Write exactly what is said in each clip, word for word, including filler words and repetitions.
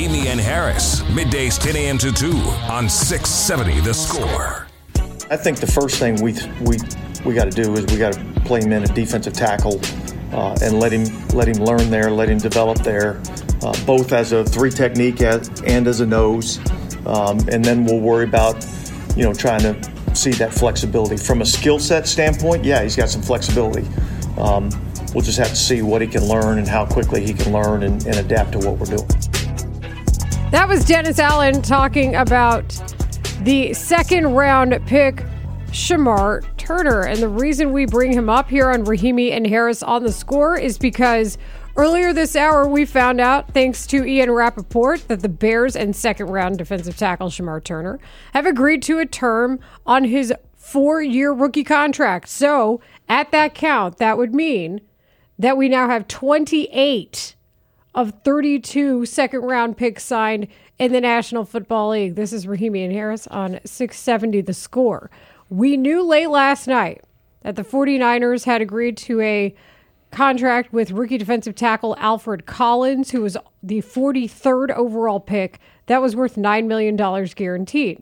Rahimi and Harris, middays ten a.m. to two on six seventy The Score. I think the first thing we we we got to do is we got to play him in a defensive tackle uh, and let him let him learn there, let him develop there, uh, both as a three technique as, and as a nose, um, and then we'll worry about you know trying to see that flexibility from a skill set standpoint. Yeah, he's got some flexibility. Um, we'll just have to see what he can learn and how quickly he can learn and, and adapt to what we're doing. That was Dennis Allen talking about the second round pick, Shemar Turner. And the reason we bring him up here on Rahimi and Harris on The Score is because earlier this hour we found out, thanks to Ian Rappaport, that the Bears and second round defensive tackle Shemar Turner have agreed to a term on his four-year rookie contract. So at that count, that would mean that we now have twenty-eight of thirty-two second round picks signed in the National Football League. This is Rahimi and Harris on six seventy The Score. We knew late last night that the 49ers had agreed to a contract with rookie defensive tackle Alfred Collins, who was the forty-third overall pick. That was worth nine million dollars guaranteed.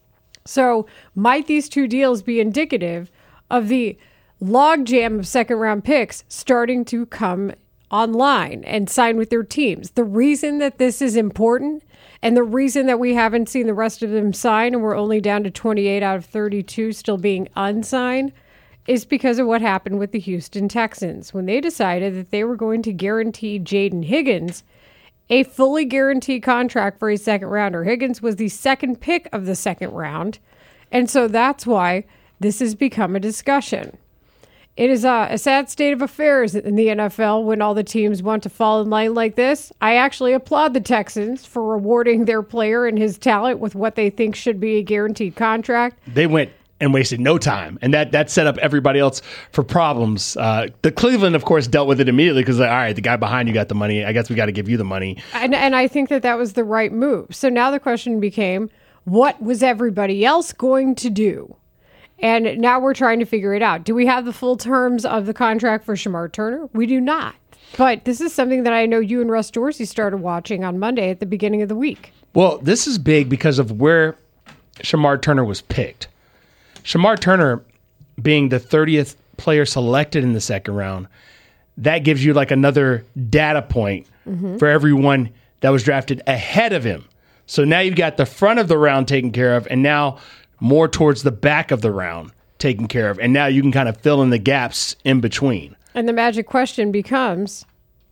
So might these two deals be indicative of the logjam of second round picks starting to come online and sign with their teams? The reason that this is important and the reason that we haven't seen the rest of them sign and we're only down to twenty-eight out of thirty-two still being unsigned is because of what happened with the Houston Texans when they decided that they were going to guarantee Jaden Higgins a fully guaranteed contract for a second rounder. Higgins was the second pick of the second round, and so that's why this has become a discussion. It is a, a sad state of affairs in the N F L when all the teams want to fall in line like this. I actually applaud the Texans for rewarding their player and his talent with what they think should be a guaranteed contract. They went and wasted no time, and that that set up everybody else for problems. Uh, the Cleveland, of course, dealt with it immediately because, like, all right, the guy behind you got the money. I guess we got to give you the money. And, and I think that that was the right move. So now the question became, what was everybody else going to do? And now we're trying to figure it out. Do we have the full terms of the contract for Shemar Turner? We do not. But this is something that I know you and Russ Dorsey started watching on Monday at the beginning of the week. Well, this is big because of where Shemar Turner was picked. Shemar Turner being the thirtieth player selected in the second round, that gives you like another data point mm-hmm. for everyone that was drafted ahead of him. So now you've got the front of the round taken care of, and now more towards the back of the round taken care of. And now you can kind of fill in the gaps in between. And the magic question becomes,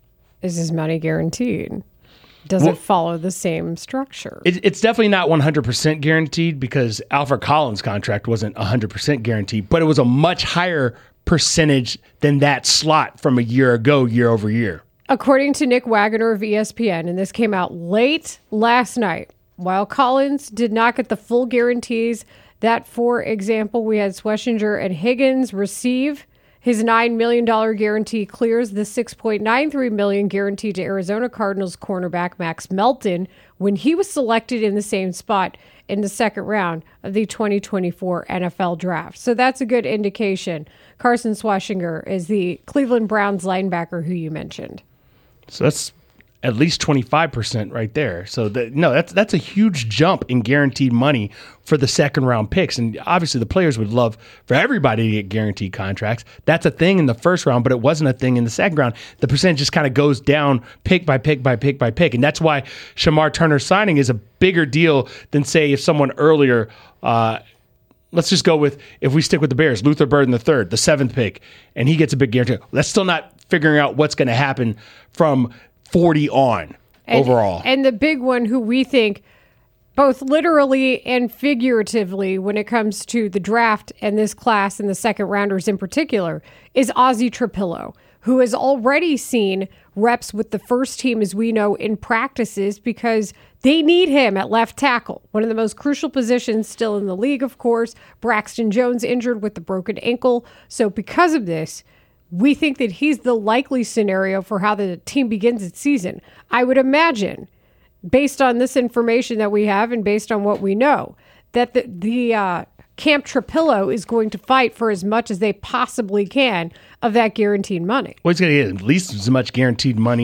is his money guaranteed? Does well, it follow the same structure? It, it's definitely not one hundred percent guaranteed because Alfred Collins' contract wasn't one hundred percent guaranteed, but it was a much higher percentage than that slot from a year ago, year over year. According to Nick Wagoner of E S P N, and this came out late last night, while Collins did not get the full guarantees that, for example, we had Schlesinger and Higgins receive, his nine million dollars guarantee clears the six point nine three million dollars guarantee to Arizona Cardinals cornerback Max Melton when he was selected in the same spot in the second round of the twenty twenty-four N F L draft. So that's a good indication. Carson Schlesinger is the Cleveland Browns linebacker who you mentioned. So that's at least twenty-five percent right there. So that, no, that's that's a huge jump in guaranteed money for the second round picks. And obviously the players would love for everybody to get guaranteed contracts. That's a thing in the first round, but it wasn't a thing in the second round. The percentage just kind of goes down pick by pick by pick by pick. And that's why Shemar Turner signing is a bigger deal than, say, if someone earlier, uh, let's just go with, if we stick with the Bears, Luther Burden the third, the seventh pick, and he gets a big guarantee. That's still not figuring out what's going to happen from forty on and, overall. And the big one who we think both literally and figuratively when it comes to the draft and this class and the second rounders in particular is Ozzie Trapillo, who has already seen reps with the first team, as we know, in practices because they need him at left tackle, one of the most crucial positions still in the league, of course. Braxton Jones injured with the broken ankle. So because of this, we think that he's the likely scenario for how the team begins its season. I would imagine, based on this information that we have and based on what we know, that the, the uh, Camp Trapillo is going to fight for as much as they possibly can of that guaranteed money. Well, he's going to get at least as much guaranteed money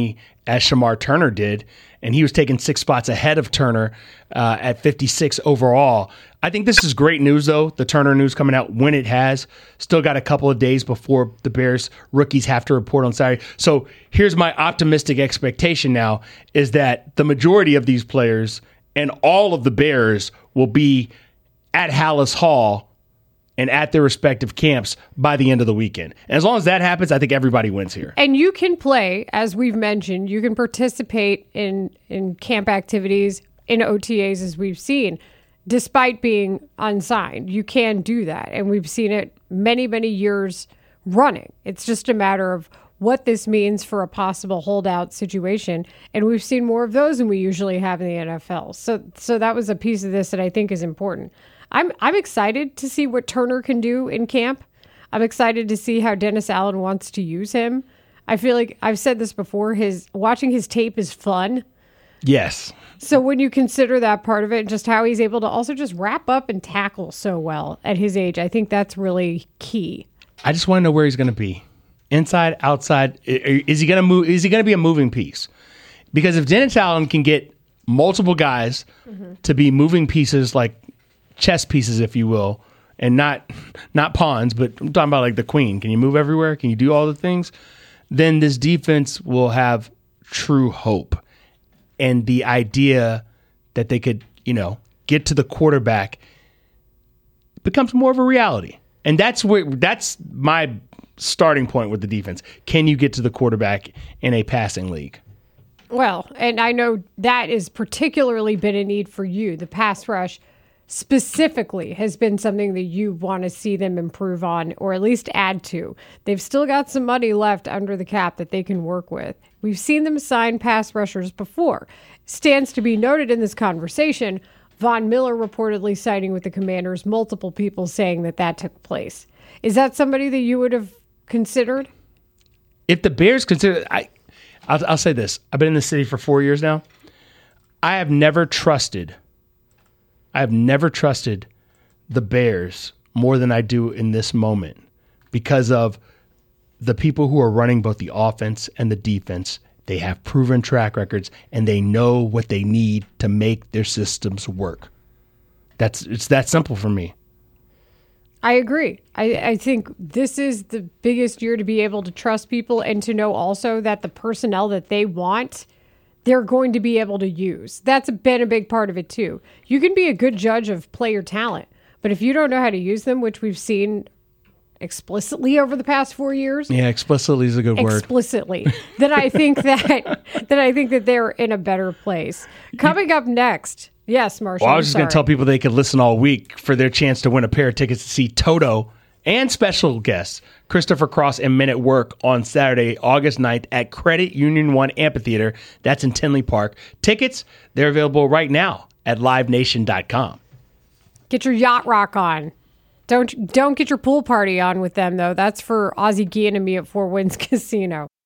as Shamar Turner did, and he was taking six spots ahead of Turner uh, at fifty-six overall. I think this is great news, though, the Turner news coming out when it has. Still got a couple of days before the Bears rookies have to report on Saturday. So here's my optimistic expectation now, is that the majority of these players and all of the Bears will be at Hallis Hall and at their respective camps by the end of the weekend. And as long as that happens, I think everybody wins here. And you can play, as we've mentioned, you can participate in, in camp activities, in O T As, as we've seen, despite being unsigned. You can do that. And we've seen it many, many years running. It's just a matter of what this means for a possible holdout situation. And we've seen more of those than we usually have in the N F L. So, so that was a piece of this that I think is important. I'm I'm excited to see what Turner can do in camp. I'm excited to see how Dennis Allen wants to use him. I feel like I've said this before, his watching his tape is fun. Yes. So when you consider that part of it, and just how he's able to also just wrap up and tackle so well at his age, I think that's really key. I just want to know where he's going to be. Inside, outside, is he going to move? Is he going to be a moving piece? Because if Dennis Allen can get multiple guys mm-hmm. to be moving pieces, like chess pieces, if you will, and not not pawns, but I'm talking about like the queen. Can you move everywhere? Can you do all the things? Then this defense will have true hope. And the idea that they could, you know, get to the quarterback becomes more of a reality. And that's where that's my starting point with the defense. Can you get to the quarterback in a passing league? Well, and I know that has particularly been a need for you. The pass rush specifically has been something that you want to see them improve on, or at least add to. They've still got some money left under the cap that they can work with. We've seen them sign pass rushers before. Stands to be noted in this conversation, Von Miller reportedly signing with the Commanders, multiple people saying that that took place. Is that somebody that you would have considered? If the Bears consider, I, I'll, I'll say this. I've been in the city for four years now. I have never trusted I have never trusted the Bears more than I do in this moment because of the people who are running both the offense and the defense. They have proven track records, and they know what they need to make their systems work. That's it's that simple for me. I agree. I, I think this is the biggest year to be able to trust people and to know also that the personnel that they want, they're going to be able to use. That's been a big part of it too. You can be a good judge of player talent, but if you don't know how to use them, which we've seen explicitly over the past four years. Yeah, explicitly is a good word. Explicitly. then I think that then I think that they're in a better place. Coming up next. Yes, Marshall. Well, I was just going to tell people they could listen all week for their chance to win a pair of tickets to see Toto and special guests Christopher Cross and Men at Work on Saturday, August ninth at Credit Union One Amphitheater. That's in Tinley Park. Tickets, they're available right now at live nation dot com. Get your yacht rock on. Don't don't get your pool party on with them, though. That's for Ozzie Guillen and me at Four Winds Casino.